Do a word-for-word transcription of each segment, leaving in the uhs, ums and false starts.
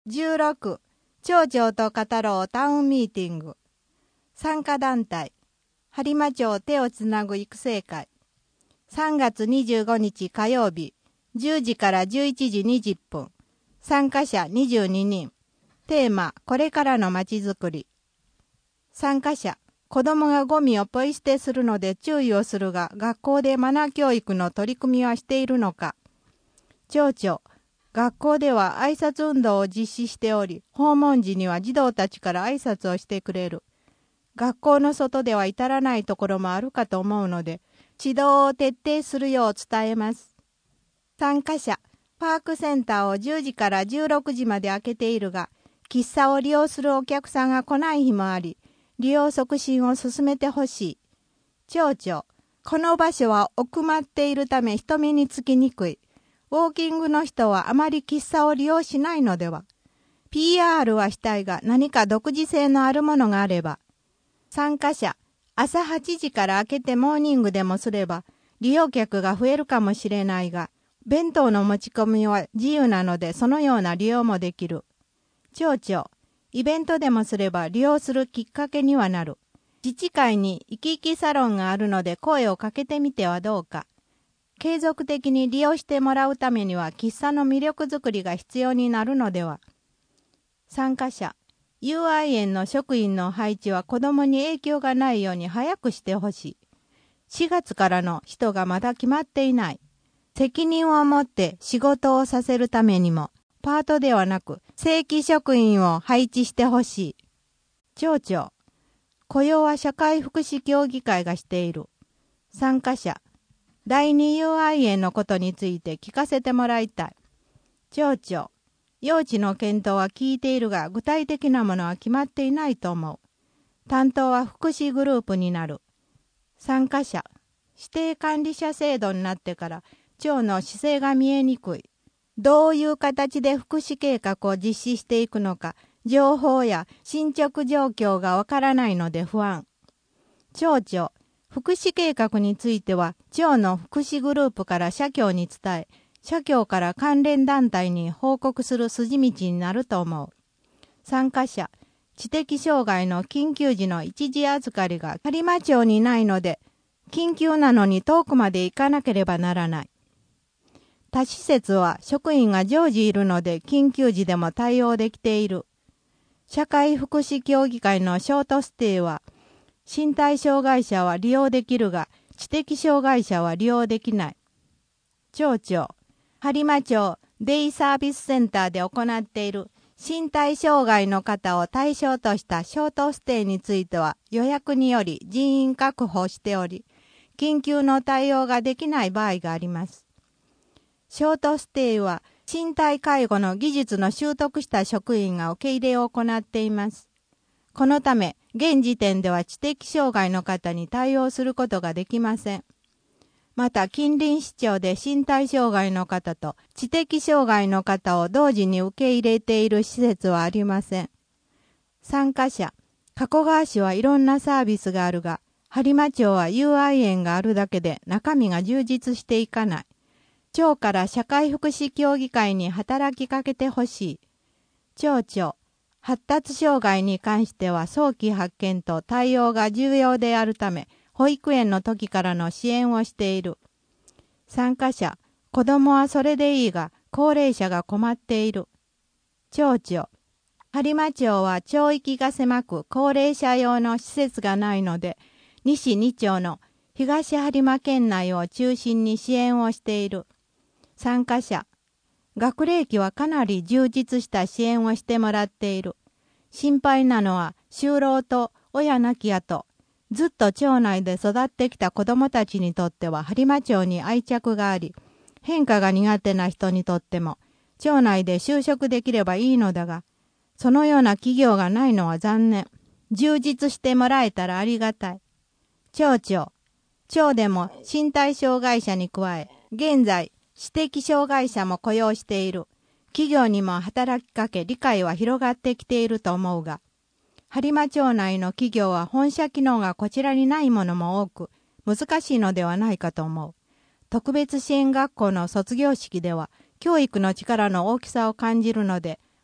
じゅうろく、町長と語ろうタウンミーティング。参加団体、播磨町手をつなぐ育成会。さんがつにじゅうごにち火曜日、じゅうじからじゅういちじにじゅっぷん。参加者にじゅうににん。テーマ、これからのまちづくり。参加者、子供がゴミをポイ捨てするので注意をするが、学校でマナー教育の取り組みはしているのか。町長、学校では挨拶運動を実施しており、訪問時には児童たちから挨拶をしてくれる。学校の外では至らないところもあるかと思うので、指導を徹底するよう伝えます。参加者、パークセンターをじゅうじからじゅうろくじまで開けているが、喫茶を利用するお客さんが来ない日もあり、利用促進を進めてほしい。町長、この場所は奥まっているため人目につきにくい。ウォーキングの人はあまり喫茶を利用しないのでは。ピーアール はしたいが何か独自性のあるものがあれば。参加者、朝はちじから開けてモーニングでもすれば利用客が増えるかもしれないが、弁当の持ち込みは自由なのでそのような利用もできる。町長、イベントでもすれば利用するきっかけにはなる。自治会に生き生きサロンがあるので声をかけてみてはどうか。継続的に利用してもらうためには喫茶の魅力づくりが必要になるのでは。参加者、友愛園の職員の配置は子どもに影響がないように早くしてほしい。しがつからの人がまだ決まっていない。責任を持って仕事をさせるためにも、パートではなく正規職員を配置してほしい。町長、雇用は社会福祉協議会がしている。参加者、第二友愛園のことについて聞かせてもらいたい。町長、用地の検討は聞いているが具体的なものは決まっていないと思う。担当は福祉グループになる。参加者、指定管理者制度になってから町の姿勢が見えにくい。どういう形で福祉計画を実施していくのか、情報や進捗状況がわからないので不安。町長、福祉計画については町の福祉グループから社協に伝え、社協から関連団体に報告する筋道になると思う。参加者、知的障害の緊急時の一時預かりが播磨町にないので、緊急なのに遠くまで行かなければならない。他施設は職員が常時いるので緊急時でも対応できている。社会福祉協議会のショートステイは、身体障害者は利用できるが、知的障害者は利用できない。町長、播磨町デイサービスセンターで行っている身体障害の方を対象としたショートステイについては予約により人員確保しており、緊急の対応ができない場合があります。ショートステイは身体介護の技術の習得した職員が受け入れを行っています。このため、現時点では知的障害の方に対応することができません。また、近隣市町で身体障害の方と知的障害の方を同時に受け入れている施設はありません。参加者、加古川市はいろんなサービスがあるが、播磨町は友愛園があるだけで中身が充実していかない。町から社会福祉協議会に働きかけてほしい。町長、発達障害に関しては早期発見と対応が重要であるため、保育園の時からの支援をしている。参加者、子供はそれでいいが、高齢者が困っている。町長、播磨町は町域が狭く高齢者用の施設がないので、西に町の東播磨県内を中心に支援をしている。参加者、学齢期はかなり充実した支援をしてもらっている。心配なのは就労と親亡き後、ずっと町内で育ってきた子どもたちにとっては播磨町に愛着があり、変化が苦手な人にとっても町内で就職できればいいのだが、そのような企業がないのは残念。充実してもらえたらありがたい。町長、町でも身体障害者に加え、現在知的障害者も雇用している。企業にも働きかけ理解は広がってきていると思うが、播磨町内の企業は本社機能がこちらにないものも多く、難しいのではないかと思う。特別支援学校の卒業式では、教育の力の大きさを感じるので、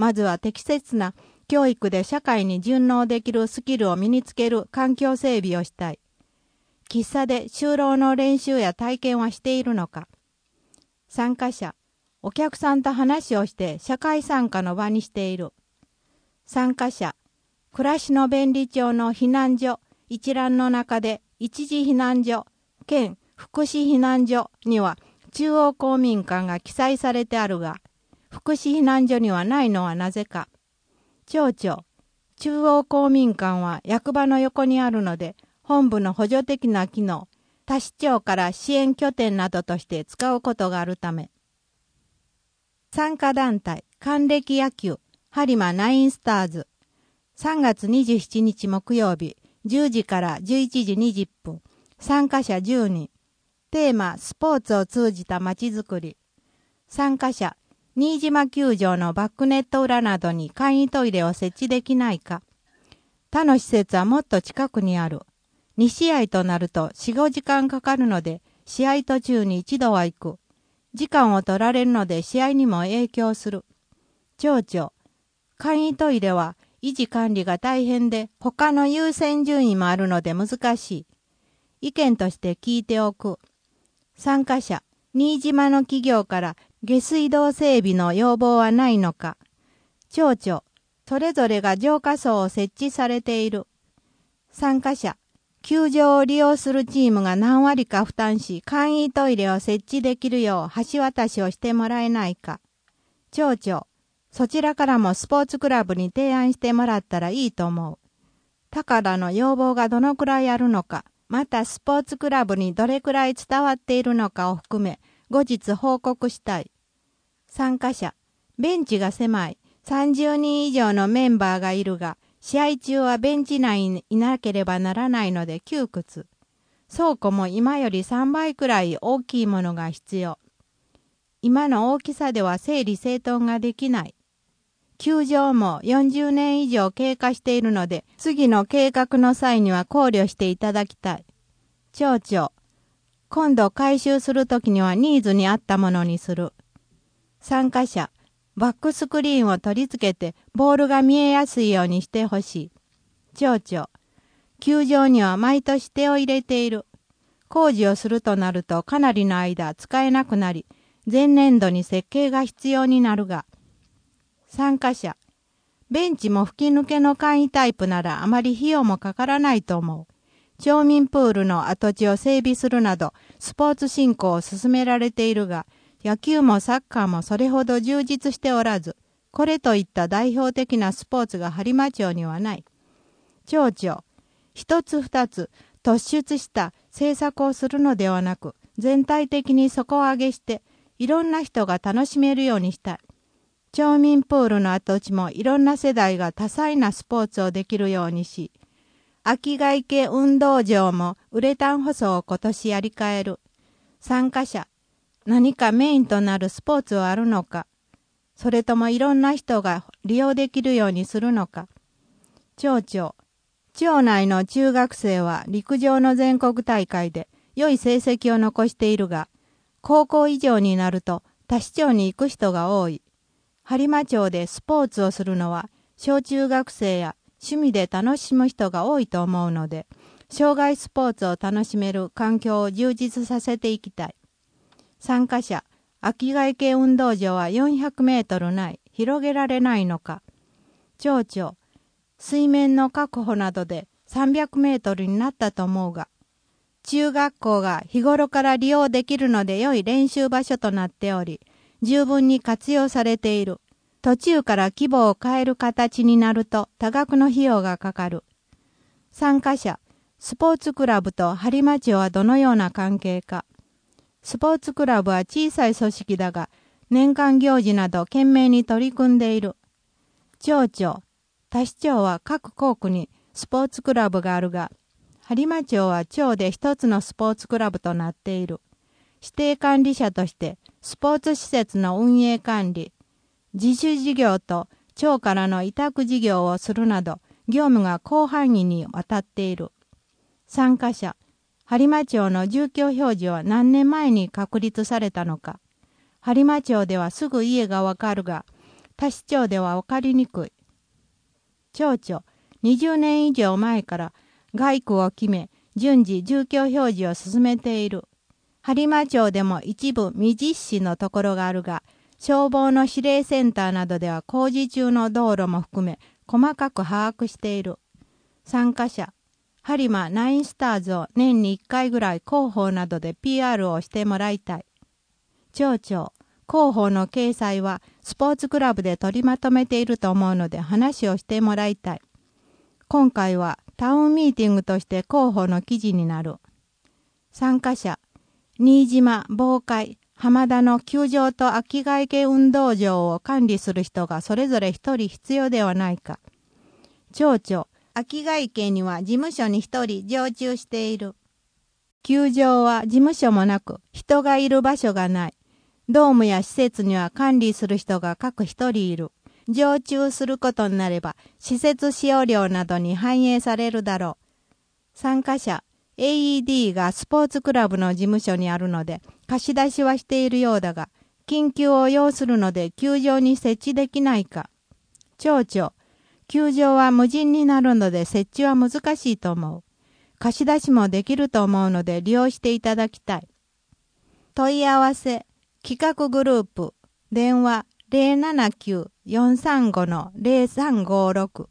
まずは適切な教育で社会に順応できるスキルを身につける環境整備をしたい。喫茶で就労の練習や体験はしているのか。参加者、お客さんと話をして社会参加の場にしている。参加者、暮らしの便利町の避難所一覧の中で一時避難所、兼福祉避難所には中央公民館が記載されてあるが、福祉避難所にはないのはなぜか。町長、中央公民館は役場の横にあるので、本部の補助的な機能、他市町から支援拠点などとして使うことがあるため。参加団体、還暦野球、播磨ナインスターズ。さんがつにじゅうしちにち木曜日、じゅうじからじゅういちじにじゅっぷん。参加者じゅうにん。テーマ、スポーツを通じたまちづくり。参加者、新島球場のバックネット裏などに簡易トイレを設置できないか。他の施設はもっと近くにある。にしあいとなるとよん、ごじかんかかるので、試合途中に一度は行く。時間を取られるので試合にも影響する。町長、簡易トイレは維持管理が大変で、他の優先順位もあるので難しい。意見として聞いておく。参加者、新島の企業から下水道整備の要望はないのか。町長、それぞれが浄化槽を設置されている。参加者、球場を利用するチームが何割か負担し、簡易トイレを設置できるよう橋渡しをしてもらえないか。町長、そちらからもスポーツクラブに提案してもらったらいいと思う。他からの要望がどのくらいあるのか、またスポーツクラブにどれくらい伝わっているのかを含め、後日報告したい。参加者、ベンチが狭い。さんじゅうにん以上のメンバーがいるが、試合中はベンチ内にいなければならないので窮屈。倉庫も今よりさんばいくらい大きいものが必要。今の大きさでは整理整頓ができない。球場もよんじゅうねん以上経過しているので、次の計画の際には考慮していただきたい。町長、今度回収するときにはニーズに合ったものにする。参加者、バックスクリーンを取り付けてボールが見えやすいようにしてほしい。町長、球場には毎年手を入れている。工事をするとなるとかなりの間使えなくなり、前年度に設計が必要になるが。参加者、ベンチも吹き抜けの簡易タイプならあまり費用もかからないと思う。町民プールの跡地を整備するなど、スポーツ振興を進められているが、野球もサッカーもそれほど充実しておらず、これといった代表的なスポーツが播磨町にはない。町長、一つ二つ突出した政策をするのではなく、全体的に底上げして、いろんな人が楽しめるようにしたい。町民プールの跡地もいろんな世代が多彩なスポーツをできるようにし、秋ヶ池運動場もウレタン舗装を今年やり替える。参加者、何かメインとなるスポーツはあるのか、それともいろんな人が利用できるようにするのか。町長、町内の中学生は陸上の全国大会で良い成績を残しているが、高校以上になると他市町に行く人が多い。播磨町でスポーツをするのは小中学生や趣味で楽しむ人が多いと思うので、障害スポーツを楽しめる環境を充実させていきたい。参加者、秋ヶ池運動場はよんひゃくメートルない、広げられないのか。町長、水面の確保などでさんびゃくメートルになったと思うが、中学校が日頃から利用できるので良い練習場所となっており、十分に活用されている。途中から規模を変える形になると多額の費用がかかる。参加者、スポーツクラブと播磨町はどのような関係か。スポーツクラブは小さい組織だが、年間行事など懸命に取り組んでいる。町長、他市町は各校区にスポーツクラブがあるが、播磨町は町で一つのスポーツクラブとなっている。指定管理者としてスポーツ施設の運営管理、自主事業と町からの委託事業をするなど、業務が広範囲にわたっている。参加者、播磨町の住居表示は何年前に確立されたのか。播磨町ではすぐ家がわかるが、 他市町では分かりにくい。町長、にじゅうねん以上前から街区を決め、順次住居表示を進めている。播磨町でも一部未実施のところがあるが、消防の指令センターなどでは工事中の道路も含め細かく把握している。参加者、播磨ナインスターズを年にいっかいぐらい広報などで ピーアール をしてもらいたい。町長、広報の掲載はスポーツクラブで取りまとめていると思うので話をしてもらいたい。今回はタウンミーティングとして広報の記事になる。参加者、新島、防海、浜田の球場と秋ヶ池運動場を管理する人がそれぞれ一人必要ではないか。町長、秋ヶ池には事務所に一人常駐している。球場は事務所もなく人がいる場所がない。ドームや施設には管理する人が各一人いる。常駐することになれば施設使用料などに反映されるだろう。参加者、エーイーディー がスポーツクラブの事務所にあるので貸し出しはしているようだが、緊急を要するので球場に設置できないか。町長、球場は無人になるので設置は難しいと思う。貸し出しもできると思うので利用していただきたい。問い合わせ、企画グループ、電話 ゼロななきゅう よんさんご ゼロさんごろく